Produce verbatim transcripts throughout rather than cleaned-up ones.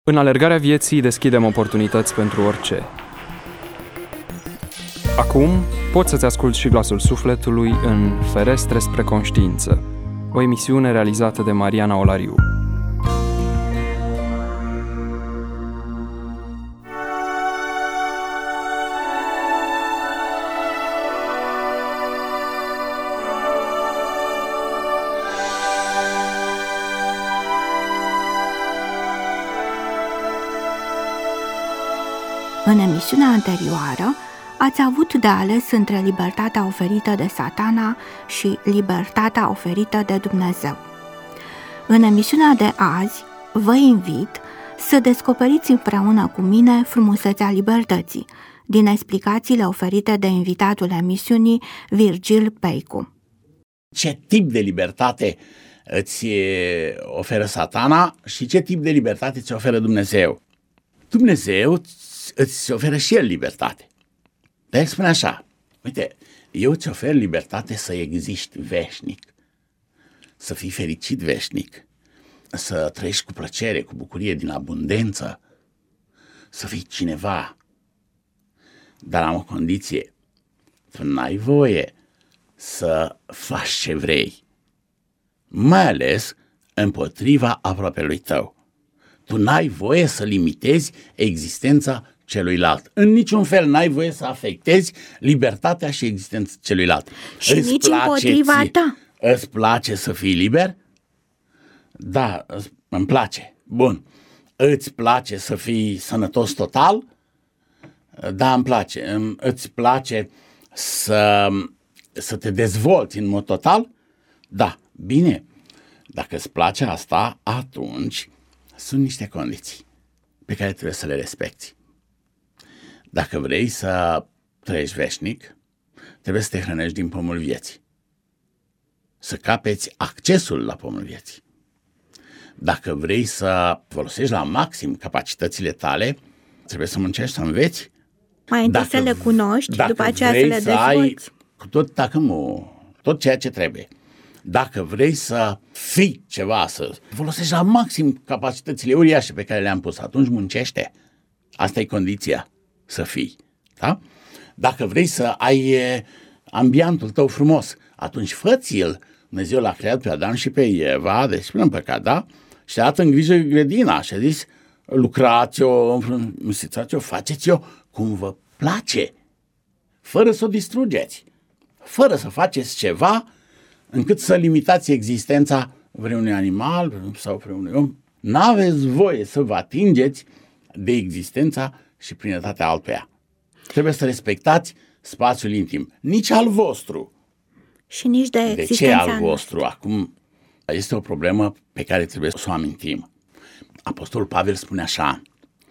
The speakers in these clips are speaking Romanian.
În alergarea vieții deschidem oportunități pentru orice. Acum poți să-ți asculți și glasul sufletului în Ferestre spre conștiință, o emisiune realizată de Mariana Olariu. În emisiunea anterioară ați avut de ales între libertatea oferită de Satana și libertatea oferită de Dumnezeu. În emisiunea de azi vă invit să descoperiți împreună cu mine frumusețea libertății, din explicațiile oferite de invitatul emisiunii, Virgil Peicu. Ce tip de libertate îți oferă Satana și ce tip de libertate îți oferă Dumnezeu? Dumnezeu îți oferă și El libertate. Dar spune așa: uite, eu îți ofer libertate să existi veșnic, să fii fericit veșnic, să trăiești cu plăcere, cu bucurie, din abundență, să fii cineva. Dar am o condiție: tu n-ai voie să faci ce vrei, mai ales împotriva aproapelui tău. Tu n-ai voie să limitezi existența celuilalt. În niciun fel n-ai voie să afectezi libertatea și existența celuilalt. Și îți nici împotriva ție, ta. Îți place să fii liber? Da, îmi place. Bun. Îți place să fii sănătos total? Da, îmi place. Îți place să, să te dezvolți în mod total? Da, bine. Dacă îți place asta, atunci sunt niște condiții pe care trebuie să le respecti. Dacă vrei să trăiești veșnic, trebuie să te hrănești din pomul vieții, să capeți accesul la pomul vieții. Dacă vrei să folosești la maxim capacitățile tale, trebuie să muncești, să înveți. Mai întâi să le cunoști, după aceea să le dezvolți. Ai tot, dacă nu, tot ceea ce trebuie. Dacă vrei să fii ceva, să folosești la maxim capacitățile uriașe pe care le-am pus, atunci muncește. Asta e condiția, să fii. Da? Dacă vrei să ai ambiantul tău frumos, atunci fă-ți-l. Dumnezeu l-a creat pe Adam și pe Eva, deci până în păcat, da? Și a dat în grijă grădina și a zis: lucrați-o, înfrumusețați-o, faceți-o cum vă place, fără să o distrugeți, fără să faceți ceva încât să limitați existența vreunui animal sau vreunui om. N-aveți voie să vă atingeți de existența și plinătatea altuia. Trebuie să respectați spațiul intim, nici al vostru. Și nici de existența. De ce al vostru? Acum este o problemă pe care trebuie să o amintim. Apostolul Pavel spune așa: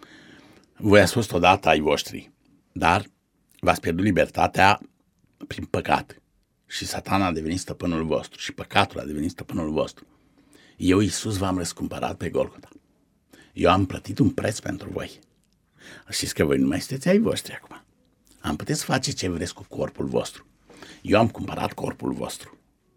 voi ați fost odată ai voștri, dar v-ați pierdut libertatea prin păcat. Și Satana a devenit stăpânul vostru și păcatul a devenit stăpânul vostru. Eu, Iisus, v-am răscumpărat pe Golgota. Eu am plătit un preț pentru voi. Știți că voi nu mai sunteți ai voștri acum. Am puteți face ce vreți cu corpul vostru. Eu am cumpărat corpul vostru.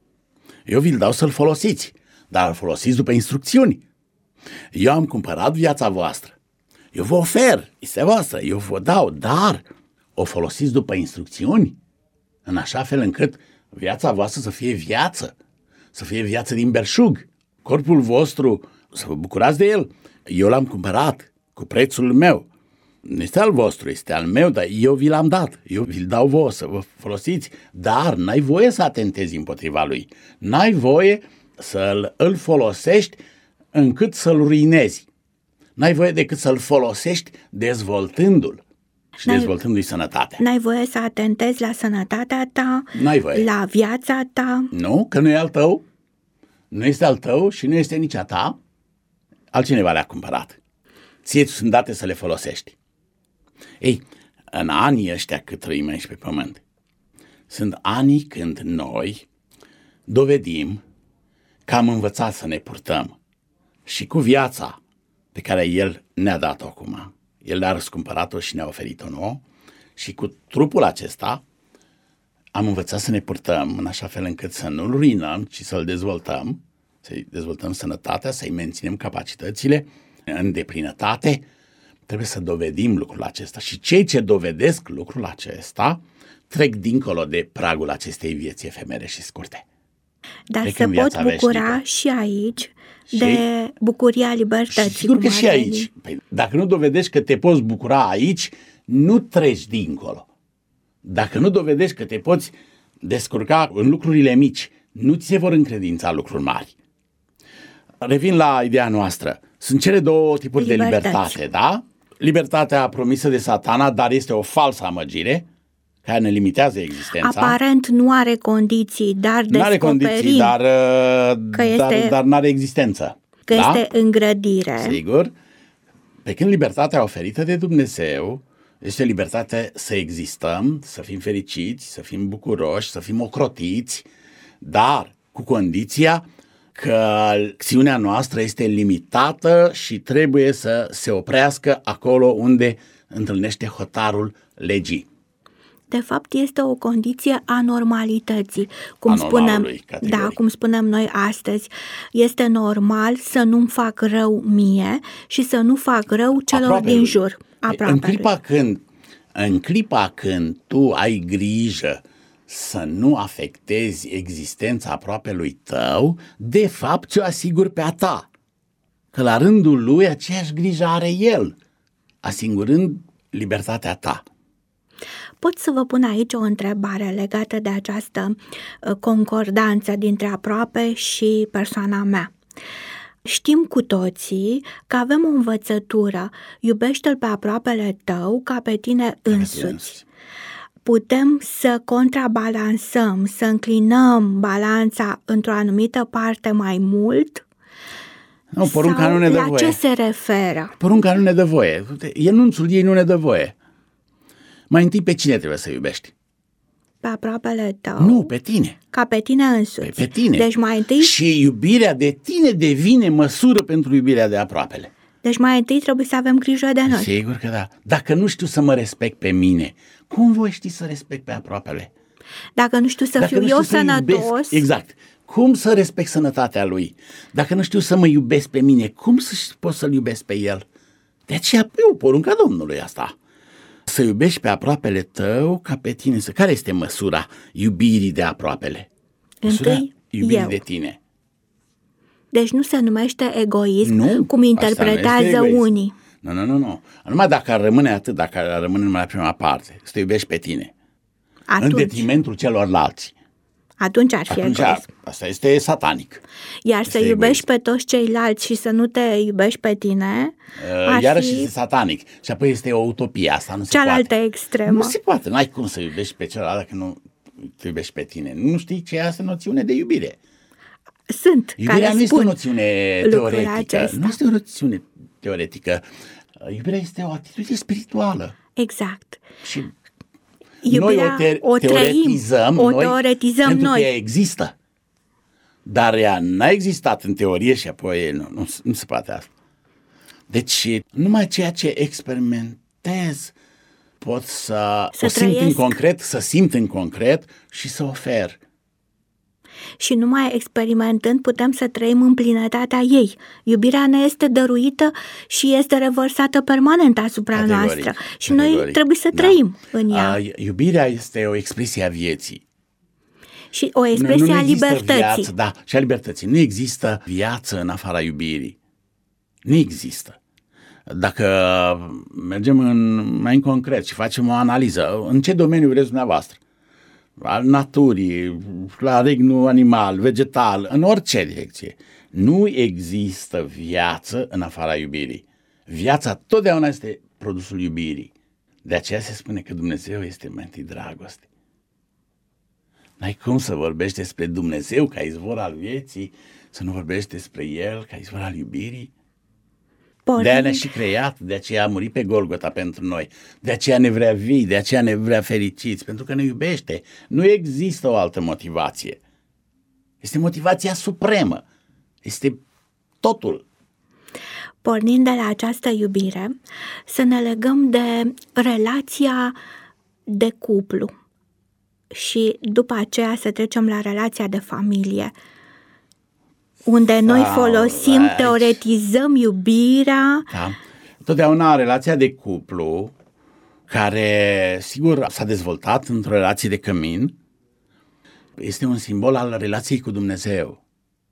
Eu vi-l dau să-l folosiți, dar îl folosiți după instrucțiuni. Eu am cumpărat viața voastră. Eu vă ofer, este voastră, eu vă dau, dar o folosiți după instrucțiuni, în așa fel încât viața voastră să fie viață, să fie viață din belșug. Corpul vostru, să vă bucurați de el. Eu l-am cumpărat cu prețul meu. Nu este al vostru, este al meu, dar eu vi l-am dat. Eu vi-l dau vouă să vă folosiți, dar n-ai voie să atentezi împotriva lui. N-ai voie să îl folosești încât să-l ruinezi. N-ai voie decât să-l folosești dezvoltându-l și n-ai, dezvoltându-i sănătatea. N-ai voie să atentezi la sănătatea ta, n-ai voie. La viața ta. Nu, că nu e al tău, nu este al tău și nu este nici a ta. Altcineva le-a cumpărat. Ție sunt date să le folosești. Ei, în anii ăștia cât trăim aici pe pământ, sunt anii când noi dovedim că am învățat să ne purtăm și cu viața pe care El ne-a dat-o acum. El ne-a răscumpărat-o și ne-a oferit-o nouă și cu trupul acesta am învățat să ne purtăm în așa fel încât să nu-l ruinăm, ci să-l dezvoltăm, să-i dezvoltăm sănătatea, să-i menținem capacitățile în deplinătate, trebuie să dovedim lucrul acesta. Și cei ce dovedesc lucrul acesta trec dincolo de pragul acestei vieți efemere și scurte. Dar se pot bucura veșnică. Și aici și? De bucuria libertății. Și sigur că și aici. Păi, dacă nu dovedești că te poți bucura aici, nu treci dincolo. Dacă nu dovedești că te poți descurca în lucrurile mici, nu ți se vor încredința lucruri mari. Revin la ideea noastră. Sunt cele două tipuri Libertăți. de libertate, da? Libertatea promisă de Satana, dar este o falsă amăgire care ne limitează existența. Aparent nu are condiții, dar descoperim N-are condiții, dar, că este, dar, dar n-are existență. Că da? este îngrădire. Sigur. Pe când libertatea oferită de Dumnezeu este libertatea să existăm, să fim fericiți, să fim bucuroși, să fim ocrotiți, dar cu condiția că acțiunea noastră este limitată și trebuie să se oprească acolo unde întâlnește hotarul legii. De fapt, este o condiție a normalității. Cum spunem, da, cum spunem noi astăzi, este normal să nu-mi fac rău mie și să nu fac rău celor aproape din jur. În clipa când, în clipa când tu ai grijă să nu afectezi existența aproapelui tău, de fapt ți-o asiguri pe a ta. Că la rândul lui aceeași grijă are el, asigurând libertatea ta. Pot să vă pun aici o întrebare legată de această concordanță dintre aproape și persoana mea. Știm cu toții că avem o învățătură, iubește-l pe aproapele tău ca pe tine însuți. Putem să contrabalansăm, să înclinăm balanța într-o anumită parte mai mult? Nu, porunca nu ne dă la voie. Ce se referă? Porunca nu ne dă voie. Enunțul ei nu ne dă voie. Mai întâi pe cine trebuie să iubești? Pe aproapele tău? Nu, pe tine. Ca pe tine însuți. Pe, pe tine. Deci mai întâi... Și iubirea de tine devine măsură pentru iubirea de aproapele. Deci mai întâi trebuie să avem grijă de noi. Sigur că da. Dacă nu știu să mă respect pe mine, cum voi ști să respect pe aproapele? Dacă nu știu să Dacă fiu eu sănătos... Iubesc, exact. Cum să respect sănătatea lui? Dacă nu știu să mă iubesc pe mine, cum să pot să-l iubesc pe el? De aceea e o porunca Domnului asta. Să iubești pe aproapele tău ca pe tine. Care este măsura iubirii de aproapele? Măsura Întâi iubirii eu. de tine. Deci nu se numește egoism, nu, cum interpretează unii. Nu, nu, nu, nu. Numai dacă ar rămâne atât, dacă ar rămâne numai la prima parte, să te iubești pe tine. Atunci, în detrimentul celorlalți. Atunci ar fi Atunci, egoism. Asta este satanic. Iar este să iubești egoism. Pe toți ceilalți și să nu te iubești pe tine, uh, iarăși fi... este satanic. Și apoi este o utopie, asta nu se cealaltă poate. extremă. Nu se poate, n-ai cum să iubești pe celălalt dacă nu te iubești pe tine. Nu știi ce e asta noțiune de iubire. Sunt Iubirea care nu este spun o noțiune teoretică. Acesta. Nu este o noțiune teoretică. Iubirea este o atitudine spirituală. Exact. Și iubirea noi o, te- o teoretizăm, trăim, noi, o teoretizăm pentru noi. că ea există. Dar ea n-a existat în teorie și apoi nu, nu, nu se poate asta. Deci numai ceea ce experimentez pot să, să o simt trăiesc. în concret, să simt în concret și să ofer. Și numai experimentând putem să trăim în plinătatea ei. Iubirea ne este dăruită și este revărsată permanent asupra categoric, noastră. Și categoric. Noi trebuie să trăim da. în ea. A, iubirea este o expresie a vieții. Și o expresie nu, nu a libertății. Viață, da, și a libertății. Nu există viață în afara iubirii. Nu există. Dacă mergem în, mai în concret și facem o analiză, în ce domeniu vreți dumneavoastră? Al naturii, la regnul animal, vegetal, în orice direcție. Nu există viață în afara iubirii. Viața totdeauna este produsul iubirii. De aceea se spune că Dumnezeu este mai întâi dragoste. N-ai cum să vorbești despre Dumnezeu ca izvor al vieții, să nu vorbești despre El ca izvor al iubirii? Pornind. De-aia ne-a și creat, de aceea a murit pe Golgota pentru noi, de aceea ne vrea vii, de aceea ne vrea fericiți, pentru că ne iubește. Nu există o altă motivație. Este motivația supremă. Este totul. Pornind de la această iubire, să ne legăm de relația de cuplu și după aceea să trecem la relația de familie. unde noi Sau folosim, aici. teoretizăm iubirea. Da. Totdeauna relația de cuplu, care sigur s-a dezvoltat într-o relație de cămin, este un simbol al relației cu Dumnezeu.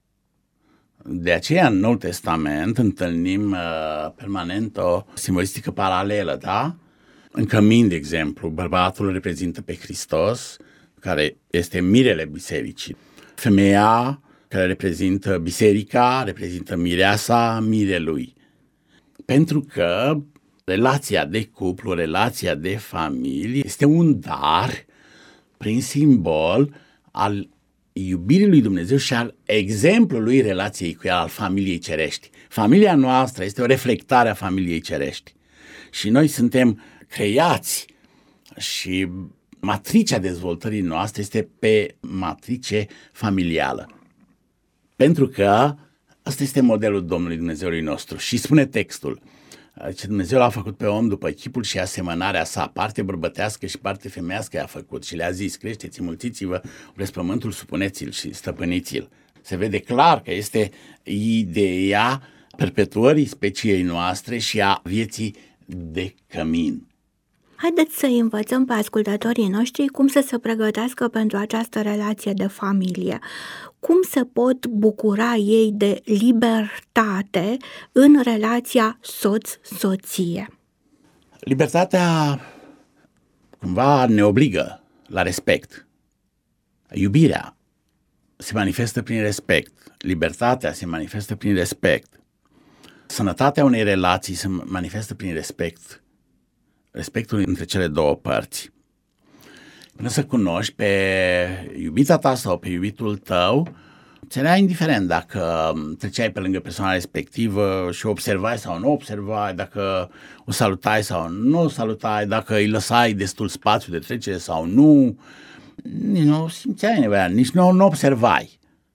De aceea în Noul Testament întâlnim uh, permanent o simbolistică paralelă, da? În cămin, de exemplu, bărbatul reprezintă pe Hristos, care este mirele bisericii. Femeia, care reprezintă biserica, reprezintă mireasa mirelui. Pentru că relația de cuplu, relația de familie este un dar prin simbol al iubirii lui Dumnezeu și al exemplului relației cu el, al familiei cerești. Familia noastră este o reflectare a familiei cerești. Și noi suntem creați și matricea dezvoltării noastre este pe matrice familială. Pentru că ăsta este modelul Domnului Dumnezeului nostru. Și spune textul, ce Dumnezeu l-a făcut pe om după chipul și asemănarea sa, parte bărbătească și parte femeiască i-a făcut și le-a zis, creșteți, mulțiți-vă, vreți pământul, supuneți-l și stăpâniți-l. Se vede clar că este ideea perpetuării speciei noastre și a vieții de cămin. Haideți să învățăm pe ascultătorii noștri cum să se pregătească pentru această relație de familie. Cum se pot bucura ei de libertate în relația soț-soție? Libertatea cumva ne obligă la respect. Iubirea se manifestă prin respect. Libertatea se manifestă prin respect. Sănătatea unei relații se manifestă prin respect. Respectul între cele două părți. Până să cunoști pe iubita ta sau pe iubitul tău, ți era indiferent dacă treceai pe lângă persoana respectivă și o observai sau nu observai, dacă o salutai sau nu o salutai, dacă îi lăsai destul spațiu de trecere sau nu, nici nu simțeai nevoia, nici nu, nu observai.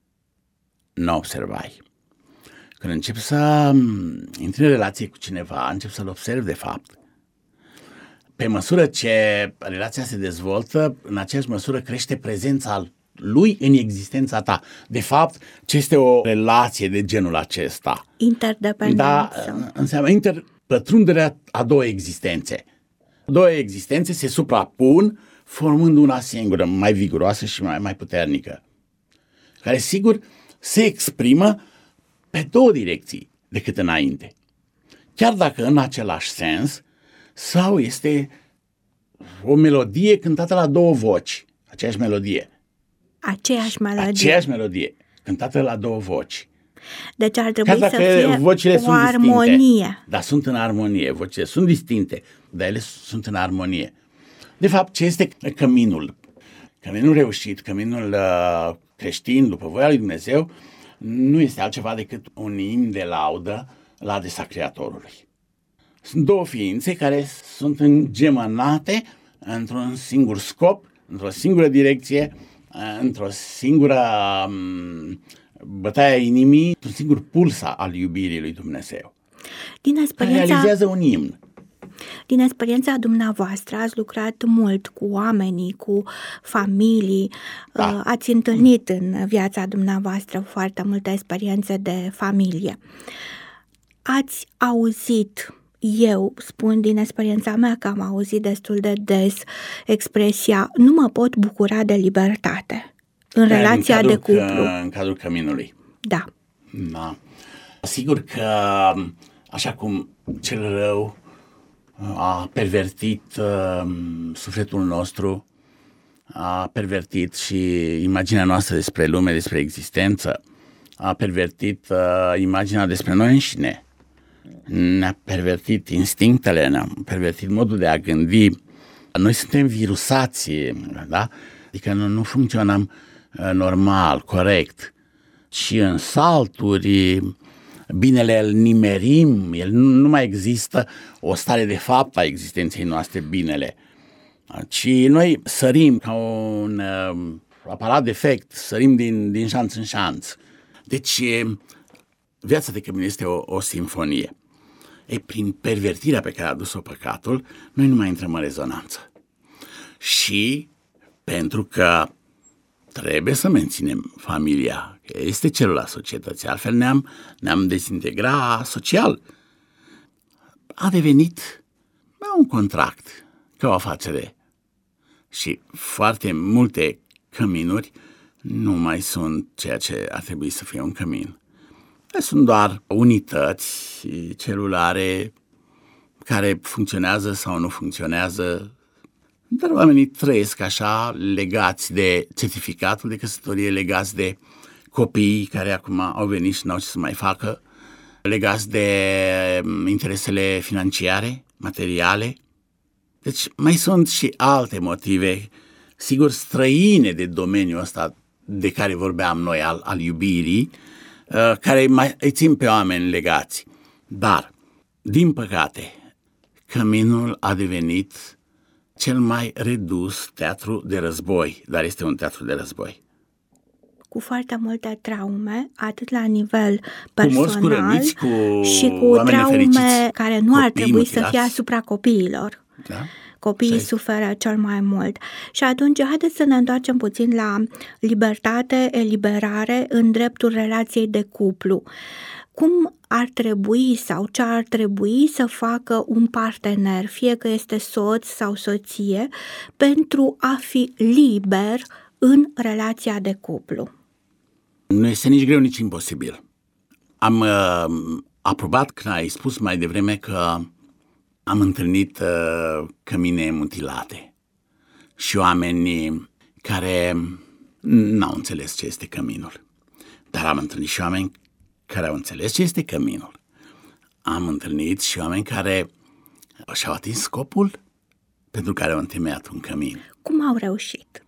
Nu observai. Când începi să intri în relație cu cineva, începi să-l observi de fapt. Pe măsură ce relația se dezvoltă, în aceeași măsură crește prezența lui în existența ta. De fapt, ce este o relație de genul acesta? Interdependență. Da, înseamnă interpătrunderea a două existențe. Două existențe se suprapun, formând una singură, mai viguroasă și mai, mai puternică, care, sigur, se exprimă pe două direcții decât înainte. Chiar dacă în același sens, sau este o melodie cântată la două voci, aceeași melodie. Aceeași melodie. Aceeași melodie, cântată la două voci. Deci ar trebui să fie vocile o sunt armonie. Distincte, dar sunt în armonie. Vocile sunt distincte, dar ele sunt în armonie. De fapt, ce este căminul? Căminul reușit, căminul uh, creștin, după voia lui Dumnezeu, nu este altceva decât un imn de laudă la adresa Creatorului. Sunt două ființe care sunt îngemănate într-un singur scop, într-o singură direcție, într-o singură um, bătaie a inimii, într-un singur puls al iubirii lui Dumnezeu. Din experiența, realizează un imn. Din experiența dumneavoastră ați lucrat mult cu oamenii, cu familii, Da. ați întâlnit în viața dumneavoastră foarte multe experiențe de familie. Ați auzit, eu spun din experiența mea că am auzit destul de des expresia nu mă pot bucura de libertate în relația în de cadrul, cuplu. Că, în cadrul căminului. Da. Da. Sigur că așa cum cel rău a pervertit uh, sufletul nostru, a pervertit și imaginea noastră despre lume, despre existență, a pervertit uh, imaginea despre noi înșine, ne-a pervertit instinctele, ne-a pervertit modul de a gândi. Noi suntem virusați, da? Adică nu, nu funcționăm uh, normal, corect. Și în salturi, binele îl nimerim, el nu, nu mai există o stare de fapt a existenței noastre, binele. Ci noi sărim ca un uh, aparat defect, sărim din, din șanț în șanț. Deci viața de cămin este o, o simfonie. Ei, prin pervertirea pe care a adus-o păcatul, noi nu mai intrăm în rezonanță. Și pentru că trebuie să menținem familia, că este celula societății, altfel ne-am, ne-am dezintegra social. A devenit un contract, ca o afacere. Și foarte multe căminuri nu mai sunt ceea ce ar trebui să fie un cămin. Sunt doar unități celulare care funcționează sau nu funcționează, dar oamenii trăiesc așa, legați de certificatul de căsătorie, legați de copiii care acum au venit și n-au ce să mai facă, legați de interesele financiare, materiale. Deci mai sunt și alte motive, sigur străine de domeniul ăsta de care vorbeam noi, al, al iubirii, care mai îi țin pe oameni legați. Dar, din păcate, căminul a devenit cel mai redus teatru de război, dar este un teatru de război. Cu foarte multe traume, atât la nivel personal, cu morți, cu răniți, cu și cu traume nefericiți, care nu ar trebui mutilați. Să fie asupra copiilor. Da? Copiii suferă cel mai mult. Și atunci, haideți să ne întoarcem puțin la libertate, eliberare în dreptul relației de cuplu. Cum ar trebui sau ce ar trebui să facă un partener, fie că este soț sau soție, pentru a fi liber în relația de cuplu? Nu este nici greu, nici imposibil. Am uh, aprobat când ai spus mai devreme că am întâlnit uh, cămine mutilate și oameni care n-au înțeles ce este căminul. Dar am întâlnit și oameni care au înțeles ce este căminul. Am întâlnit și oameni care și-au atins scopul pentru care au întemeiat un cămin. Cum au reușit?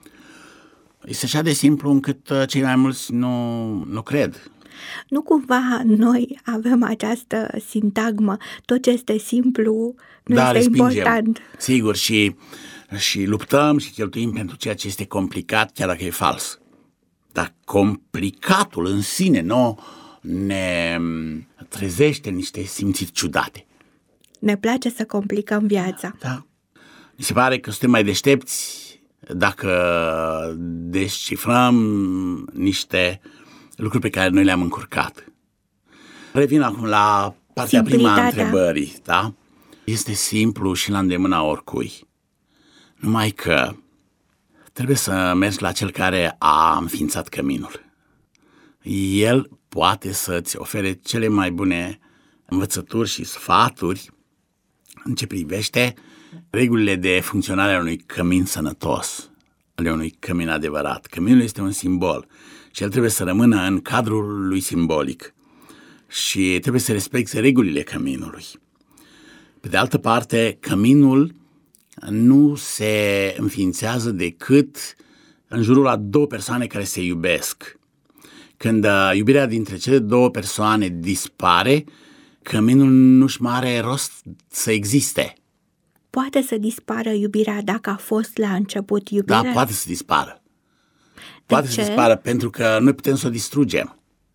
Este așa de simplu încât uh, cei mai mulți nu, nu cred. Nu cumva noi avem această sintagmă, tot ce este simplu nu da, este respingem. important. Sigur, și, și luptăm și cheltuim pentru ceea ce este complicat, chiar dacă e fals. Dar complicatul în sine nu ne trezește niște simțiri ciudate. Ne place să complicăm viața. Da. Mi se pare că suntem mai deștepți dacă descifrăm niște lucruri pe care noi le-am încurcat. Revin acum la partea prima a întrebării, da? Este simplu și la îndemâna oricui. Numai că trebuie să mergi la cel care a înființat căminul. El poate să-ți ofere cele mai bune învățături și sfaturi în ce privește regulile de funcționare a unui cămin sănătos, ale unui cămin adevărat. Căminul este un simbol și el trebuie să rămână în cadrul lui simbolic și trebuie să respecte regulile căminului. Pe de altă parte, căminul nu se înființează decât în jurul a două persoane care se iubesc. Când iubirea dintre cele două persoane dispare, căminul nu-și mai are rost să existe. Poate să dispară iubirea dacă a fost la început iubire? Da, poate să dispară. Poate să dispară pentru că noi putem să o distrugem.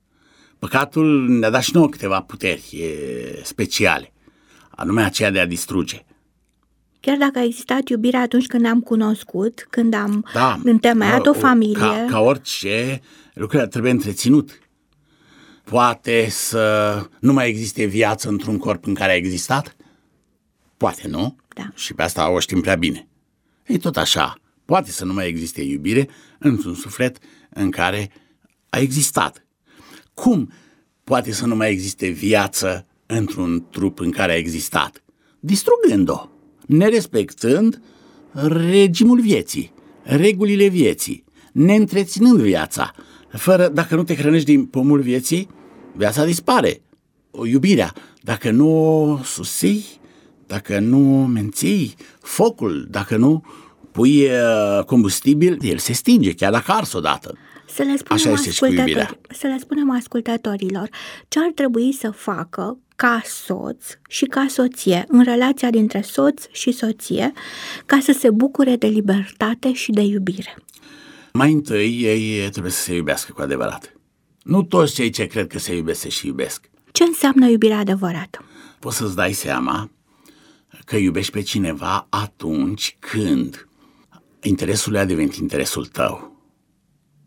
Păcatul ne-a dat și nouă câteva puteri speciale, anume aceea de a distruge. Chiar dacă a existat iubire atunci când ne-am cunoscut, când am da, întemeiat o, o familie... Ca, ca orice, lucrurile trebuie întreținut. Poate să nu mai existe viață într-un corp în care a existat? Poate, nu? Da. Și pe asta o știm prea bine. Ei, tot așa, poate să nu mai existe iubire într-un suflet în care a existat. Cum poate să nu mai existe viață într-un trup în care a existat? Distrugând-o, nerespectând regimul vieții, regulile vieții, neîntreținând viața. Fără, dacă nu te hrănești din pomul vieții, viața dispare. O iubirea, dacă nu o susții, dacă nu menții focul, dacă nu pui combustibil, el se stinge, chiar dacă ars odată. Să le spunem, ascultători, să le spunem ascultătorilor ce ar trebui să facă ca soț și ca soție, în relația dintre soț și soție, ca să se bucure de libertate și de iubire. Mai întâi, ei trebuie să se iubească cu adevărat. Nu toți cei ce cred că se iubesc se și iubesc. Ce înseamnă iubirea adevărată? Poți să-ți dai seama că iubești pe cineva atunci când interesul lui a devenit interesul tău.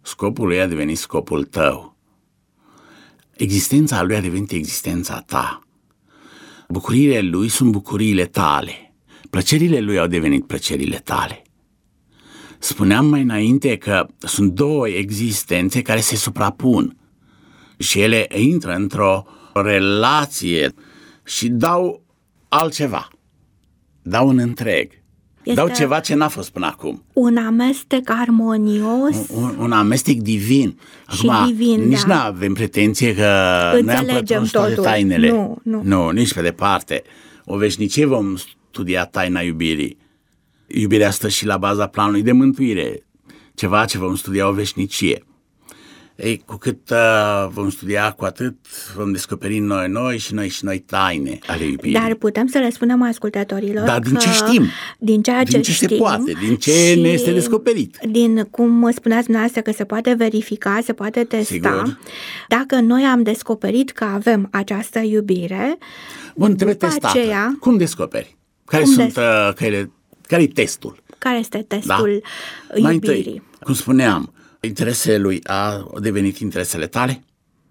scopul lui a devenit scopul tău. Existența lui a devenit existența ta. Bucuriile lui sunt bucuriile tale. Plăcerile lui au devenit plăcerile tale. Spuneam mai înainte că sunt două existențe care se suprapun și ele intră într-o relație și dau altceva, dau un întreg, este dau ceva ce n-a fost până acum. Un amestec armonios. Un, un amestec divin. Și acum, divin, nici da. nu avem pretenție că noi am pătruns toate tainele. Nu, nu. nu, nici pe departe. O veșnicie vom studia taina iubirii. Iubirea stă și la baza planului de mântuire, ceva ce vom studia o veșnicie. Ei, cu cât uh, vom studia, cu atât vom descoperi noi, noi și noi și noi taine ale iubirii. Dar putem să le spunem ascultătorilor Dar din că, ce știm? Din ceea ce din ce știm, se poate, din ce ne este descoperit. Din cum spuneați dumneavoastră că se poate verifica, se poate testa. Sigur. Dacă noi am descoperit că avem această iubire, bun, trebuie testată. Aceea, cum descoperi? Care cum sunt des... uh, care, care e testul? Care este testul da? iubirii? Mai întâi, cum spuneam, interesele lui au devenit interesele tale?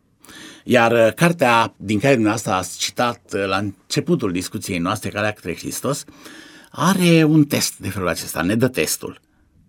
Iar cartea din care dumneavoastră ați citat la începutul discuției noastre, Calea către Hristos, are un test de felul acesta, ne dă testul.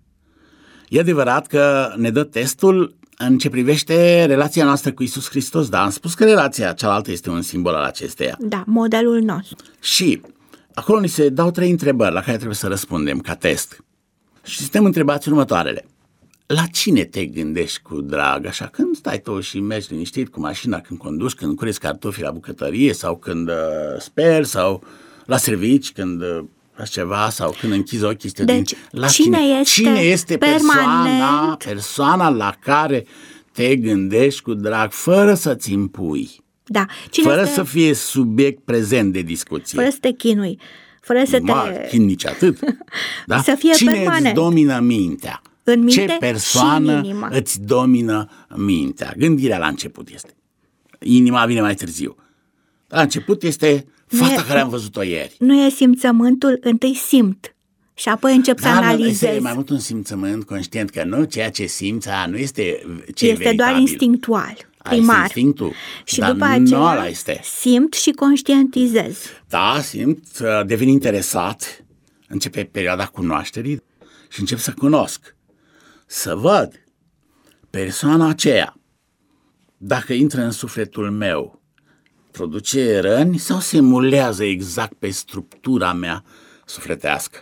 E adevărat că ne dă testul în ce privește relația noastră cu Iisus Hristos, dar am spus că relația cealaltă este un simbol al acesteia. Da, modelul nostru. Și acolo ni se dau trei întrebări la care trebuie să răspundem ca test. Și suntem întrebați următoarele. La cine te gândești cu drag, așa, când stai tu și mergi liniștit cu mașina, când conduci, când cureți cartofi la bucătărie sau când uh, speri sau la servici, când uh, faci ceva sau când închizi ochii. Deci, la cine, cine este, cine este persoana, permanent? persoana la care te gândești cu drag, fără să-ți impui, da. Cine fără este... să fie subiect prezent de discuție. Fără să te chinui, fără să Ma, te... chin nici atât. Da? Să fie cine permanent. îți domină mintea? În minte Ce persoană și în îți domină mintea? Gândirea la început este. Inima vine mai târziu. La început este fata e, care am văzut-o ieri. Nu e simțământul, întâi simt și apoi încep da, să analizez. Este mai mult un simțământ conștient că nu ceea ce simți, nu este ce este e doar instinctual, primar. Instinctul, și dar după nu aceea este. simt și conștientizez. Da, simt, devin interesat, începe perioada cunoașterii și încep să cunosc. Să văd persoana aceea, dacă intră în sufletul meu, produce răni sau se mulează exact pe structura mea sufletească.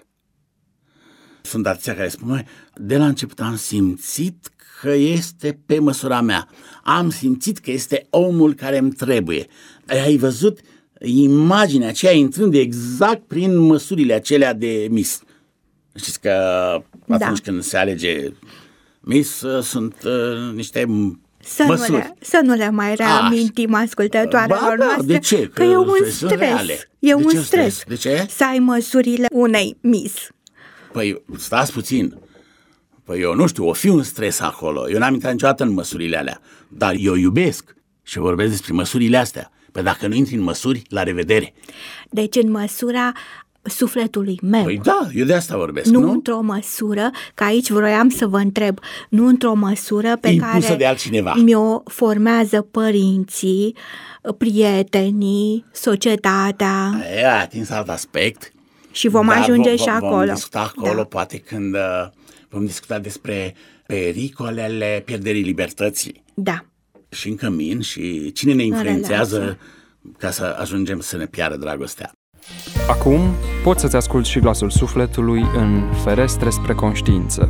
Sunt atâția care spun, de la început am simțit că este pe măsura mea, am simțit că este omul care îmi trebuie. Ai văzut imaginea aceea intrând exact prin măsurile acelea de mis. Știți că atunci da. când se alege mis, sunt uh, niște să măsuri. Nu le, să nu le mai reamintim ascultătoarelor da, noastre, de ce? Că, că e un stres. Reale. E de un ce stres. stres. De ce? Să ai măsurile unei mis. Păi, stați puțin. Păi eu nu știu, o fi un stres acolo. Eu n-am intrat niciodată în măsurile alea. Dar eu iubesc și vorbesc despre măsurile astea. Păi dacă nu intri în măsuri, la revedere. Deci în măsura sufletului meu. Păi da, eu de asta vorbesc, nu? Nu într-o măsură, că aici vroiam să vă întreb, nu într-o măsură pe impusă care de altcineva. mi-o formează părinții, prietenii, societatea. E, a atins alt aspect. Și vom dar ajunge vom, și acolo. Vom discuta acolo, da. poate când uh, vom discuta despre pericolele pierderii libertății. Da. Și în cămin și cine ne influențează ca să ajungem să ne piardă dragostea. Acum poți să-ți asculți și glasul sufletului în Ferestre spre conștiință.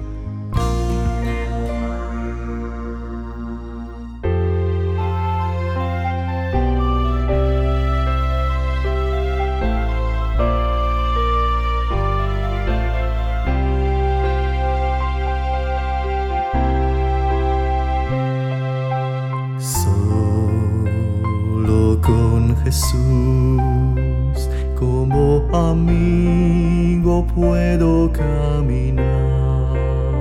Solo con Jesús como amigo puedo caminar.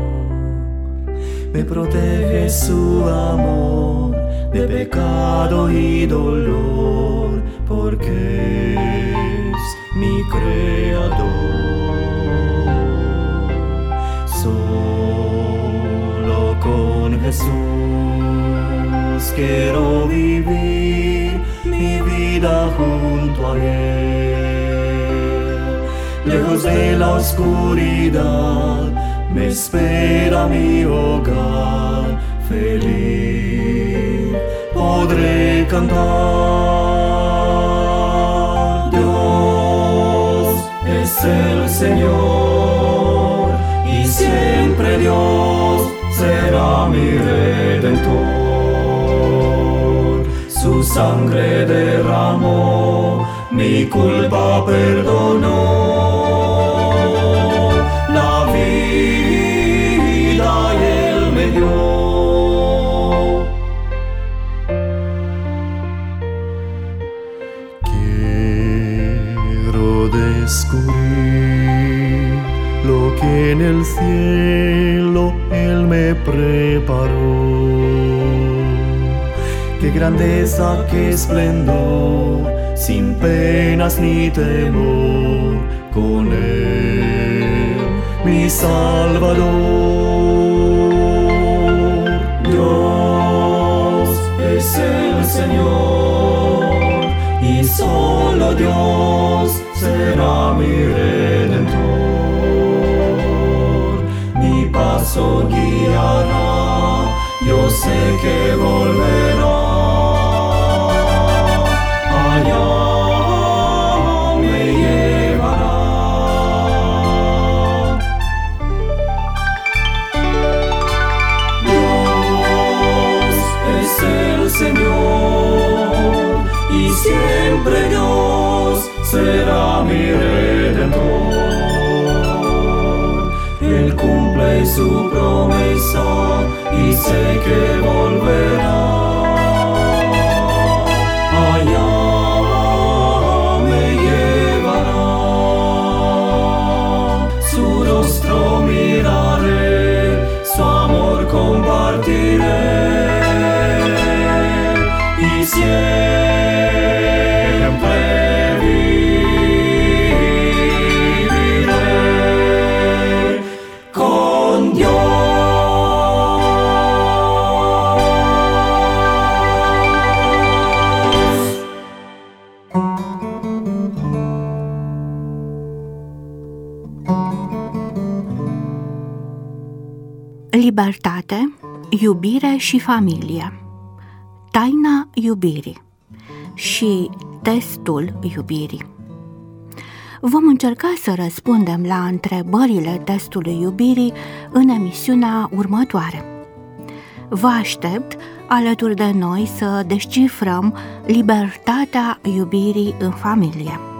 Me protege su amor de pecado y dolor, porque es mi creador. Solo con Jesús quiero vivir mi vida junto a Él. Lejos de la oscuridad me espera mi hogar, feliz podré cantar. Dios es el Señor y siempre Dios será mi Redentor. Su sangre derramó, mi culpa perdonó. La vida Él me dio. Quiero descubrir lo que en el cielo Él me preparó. Qué grandeza, qué esplendor, sin penas ni temor, con Él, mi Salvador. Dios es el Señor y solo Dios será mi Redentor. Mi paso guiará, yo sé que volverá. Allá me llevará. Dios es el Señor y siempre Dios será mi Redentor. Él cumple su promesa y sé que volverá. Allá me llevará. Su rostro miraré, su amor compartiré y siempre viviré con Dios. Libertate, iubire și familie. Taina iubirii și testul iubirii. Vom încerca să răspundem la întrebările testului iubirii în emisiunea următoare. Vă aștept alături de noi să descifrăm libertatea iubirii în familie.